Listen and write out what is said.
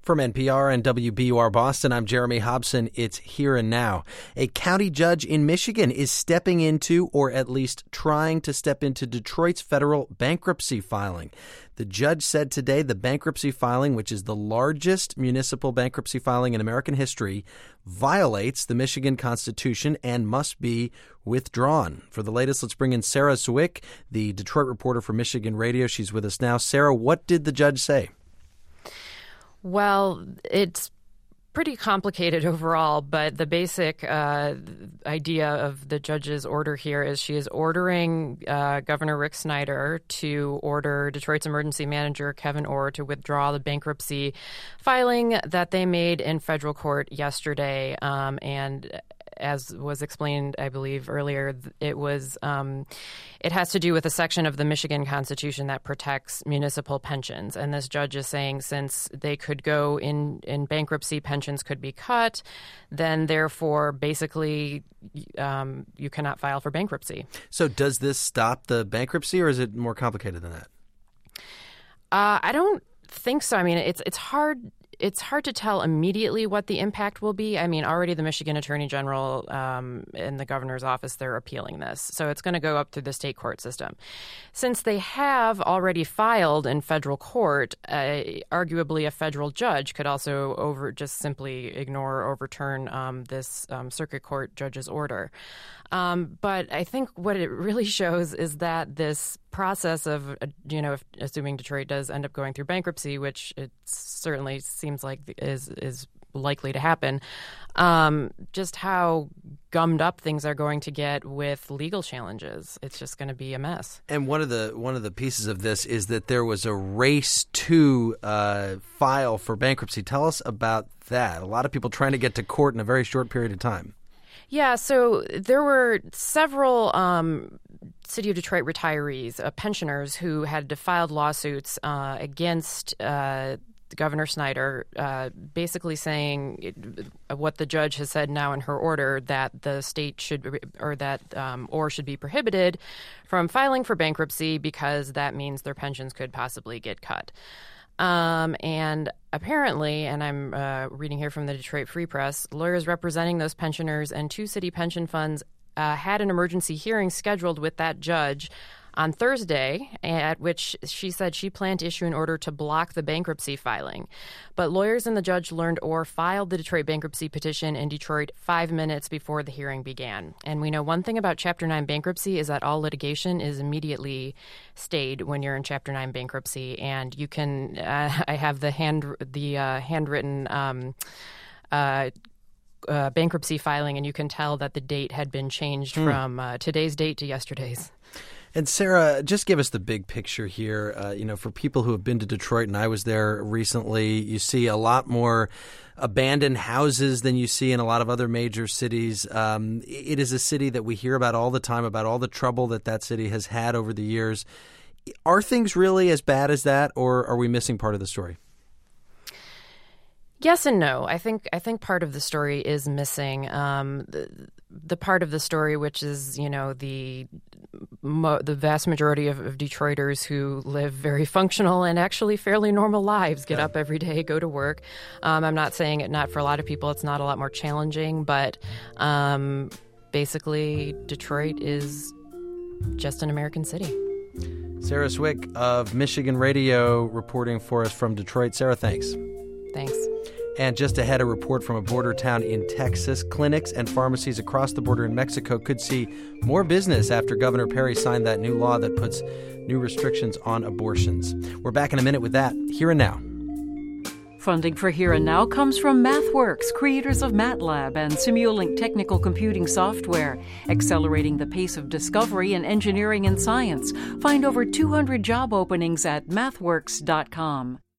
From NPR and WBUR Boston, I'm Jeremy Hobson. It's Here and Now. A county judge in Michigan is stepping into, or at least trying to step into, Detroit's federal bankruptcy filing. The judge said today the bankruptcy filing, which is the largest municipal bankruptcy filing in American history, violates the Michigan Constitution and must be withdrawn. For the latest, let's bring in Sarah Swick, the Detroit reporter for Michigan Radio. She's with us now. Sarah, what did the judge say? Well, it's pretty complicated overall, but the basic idea of the judge's order here is she is ordering Governor Rick Snyder to order Detroit's emergency manager, Kevin Orr, to withdraw the bankruptcy filing that they made in federal court yesterday. And as was explained, I believe, earlier, it has to do with a section of the Michigan Constitution that protects municipal pensions. And this judge is saying since they could go in bankruptcy, pensions could be cut, then therefore basically you cannot file for bankruptcy. So does this stop the bankruptcy, or is it more complicated than that? I don't think so. I mean, it's hard. It's hard to tell immediately what the impact will be. I mean, already the Michigan Attorney General in the governor's office, they're appealing this. So it's going to go up through the state court system. Since they have already filed in federal court, arguably a federal judge could also just simply ignore or overturn this circuit court judge's order. But I think what it really shows is that this process of, assuming Detroit does end up going through bankruptcy, which it certainly seems like is likely to happen, just how gummed up things are going to get with legal challenges. It's just going to be a mess. And one of the pieces of this is that there was a race to file for bankruptcy. Tell us about that. A lot of people trying to get to court in a very short period of time. Yeah, so there were several City of Detroit retirees, pensioners, who had filed lawsuits against Governor Snyder, basically saying what the judge has said now in her order, that the state should, or that Orr should be prohibited from filing for bankruptcy because that means their pensions could possibly get cut. And apparently, and I'm reading here from the Detroit Free Press, lawyers representing those pensioners and two city pension funds had an emergency hearing scheduled with that judge on Thursday, at which she said she planned to issue an order to block the bankruptcy filing. But lawyers and the judge learned Orr filed the Detroit bankruptcy petition in Detroit 5 minutes before the hearing began. And we know one thing about Chapter 9 bankruptcy is that all litigation is immediately stayed when you're in Chapter 9 bankruptcy. And you can, I have the handwritten bankruptcy filing, and you can tell that the date had been changed from today's date to yesterday's. And Sarah, just give us the big picture here. For people who have been to Detroit, and I was there recently, you see a lot more abandoned houses than you see in a lot of other major cities. It is a city that we hear about all the time, about all the trouble that city has had over the years. Are things really as bad as that, or are we missing part of the story? Yes and no. I think part of the story is missing. The part of the story which is, the vast majority of Detroiters who live very functional and actually fairly normal lives, get up every day, go to work. I'm not saying it not for a lot of people. It's not a lot more challenging, but basically Detroit is just an American city. Sarah Swick of Michigan Radio reporting for us from Detroit. Sarah, thanks. Thanks. And just ahead, a report from a border town in Texas. Clinics and pharmacies across the border in Mexico could see more business after Governor Perry signed that new law that puts new restrictions on abortions. We're back in a minute with that. Here and Now. Funding for Here and Now comes from MathWorks, creators of MATLAB and Simulink technical computing software, accelerating the pace of discovery in engineering and science. Find over 200 job openings at mathworks.com.